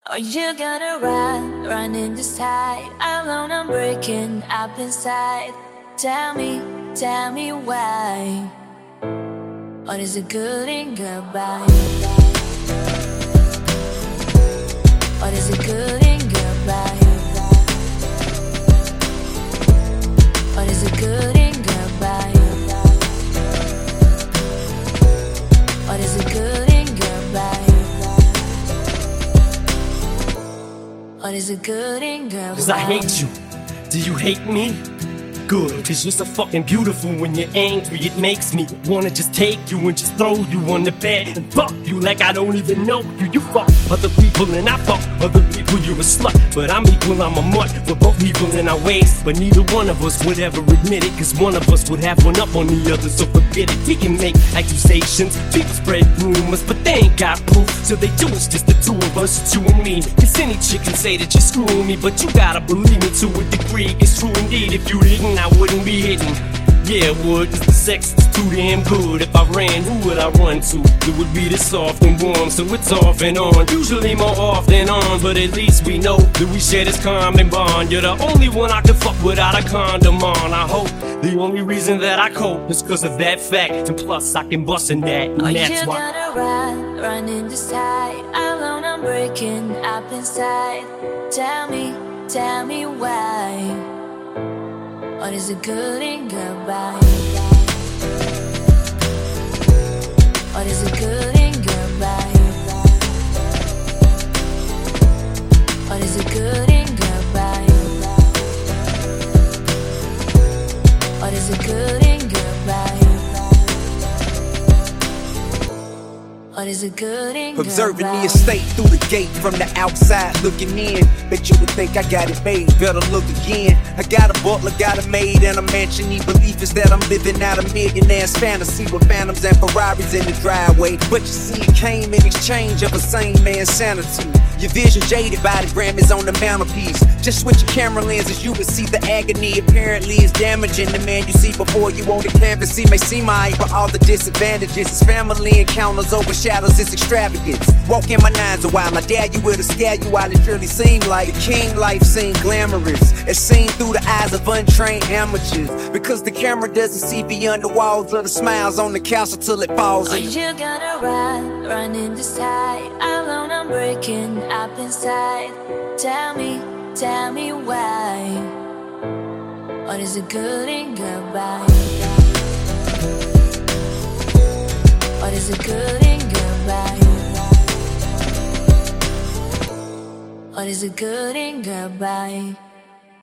Are you gonna run, running this tide? Alone I'm breaking up inside. Tell me why. Or is it good and goodbye? Or is it good and goodbye? Or is it good and goodbye? Or is it good and goodbye? Or is it good and goodbye? 'Cause I hate you. Do you hate me? Good, 'cause you're so fucking beautiful. When you're angry, it makes me wanna just take you and just throw you on the bed and fuck you like I don't even know you. You fuck other people and I fuck other people, you're a slut. But I'm equal, I'm a mutt. We're both evil in our ways, but neither one of us would ever admit it, 'cause one of us would have one up on the other, so forget it. We can make accusations, people spread rumors, but they ain't got proof, so they do, it's just the two of us, it's you and me. 'Cause any chick can say that you're screwing me, but you gotta believe me to a degree. It's true indeed. If you didn't, I wouldn't be hitting. Yeah, it would, 'cause the sex is too damn good. If I ran, who would I run to? It would be this soft and warm, so it's off and on. Usually more off than on, but at least we know that we share this common bond. You're the only one I can fuck without a condom on. I hope the only reason that I cope is 'cause of that fact, and plus I can bust in that, and that's why. Are you gonna run, running this tide? Alone I'm breaking up inside. Tell me why. Or is it good and goodbye? Or is it good and goodbye? Or is it good and goodbye? Or is it good and goodbye? Or is it good and goodbye? Observing the estate through the gate from the outside looking in. Bet you would think I got it made, better look again. I got a butler, got a maid, and a mansion. The belief is that I'm living out a millionaire's fantasy with phantoms and Ferraris in the driveway. But you see, it came in exchange of a sane man's sanity. Your vision jaded, body Grammys on the mantelpiece. Just switch your camera lenses, you would see the agony. Apparently it's damaging the man you see before you on the canvas. He may seem alright, but all the disadvantages. His family encounters overshadows his extravagance. Walk in my nines a while, I dare you with a scare you while it surely seemed like the king life seemed glamorous. It's seen through the eyes of untrained amateurs, because the camera doesn't see beyond the walls of the smiles on the couch until it falls. Are you gonna run, running this tide? Alone I'm breaking up inside. Tell me why. Or is it good and goodbye? Or is it good and goodbye? Or is it good and goodbye?